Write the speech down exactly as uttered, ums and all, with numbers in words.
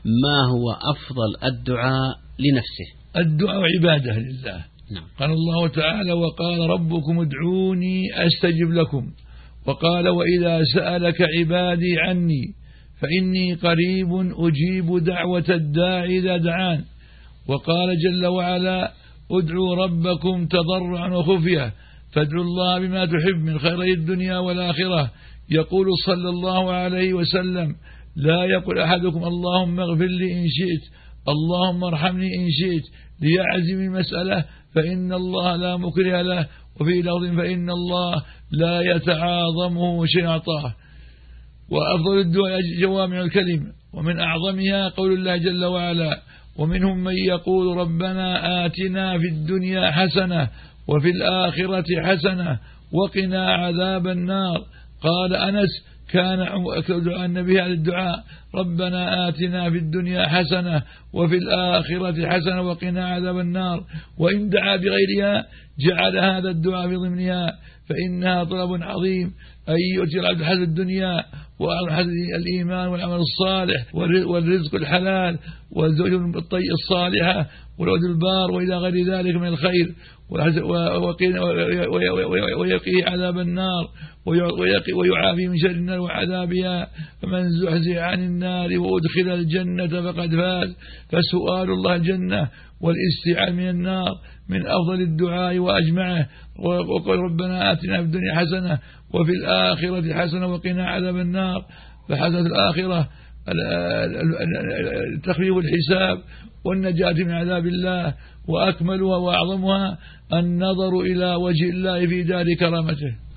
ما هو أفضل الدعاء لنفسه؟ الدعاء عبادة لله. نعم. قال الله تعالى: وقال ربكم ادعوني أستجب لكم، وقال: وإذا سألك عبادي عني فإني قريب أجيب دعوة الداعي إذا دعان، وقال جل وعلا: ادعوا ربكم تضرعا وخفية فادعوا الله بما تحب من خيري الدنيا والآخرة. يقول صلى الله عليه وسلم: لا يقول أحدكم اللهم اغفر لي إن شئت، اللهم ارحمني إن شئت، ليعزم المسألة فإن الله لا مكره له، وفي لفظ فإن الله لا يتعاظمه شيء أعطاه. وأفضل الدعاء جوامع الكلم، ومن أعظمها قول الله جل وعلا: ومنهم من يقول ربنا آتنا في الدنيا حسنة وفي الآخرة حسنة وقنا عذاب النار. قال أنس: كان دعاء النبي على الدعاء: ربنا آتنا في الدنيا حسنة وفي الآخرة حسنة وقنا عذاب النار. وإن دعا بغيرها جعل هذا الدعاء في ضمنها، فإنها طلب عظيم أن يؤتي العبد حسن الدنيا وحسن الإيمان والعمل الصالح والرزق الحلال والزوج الصالحة والولد البار وإلى غير ذلك من الخير، ويقيه عذاب النار ويعافي من شر النار وعذابها. فمن زحزح عن النار وأدخل الجنة فقد فاز. فسؤال الله الجنة والاستعاذة من النار من أفضل الدعاء وأجمعه. وقال ربنا آتنا في الدنيا حسنة وفي الآخرة حسنة وقنا عذاب النار. فحسنة الآخرة تخفيف الحساب والنجاة من عذاب الله، وأكملها وأعظمها النظر إلى وجه الله في دار كرامته.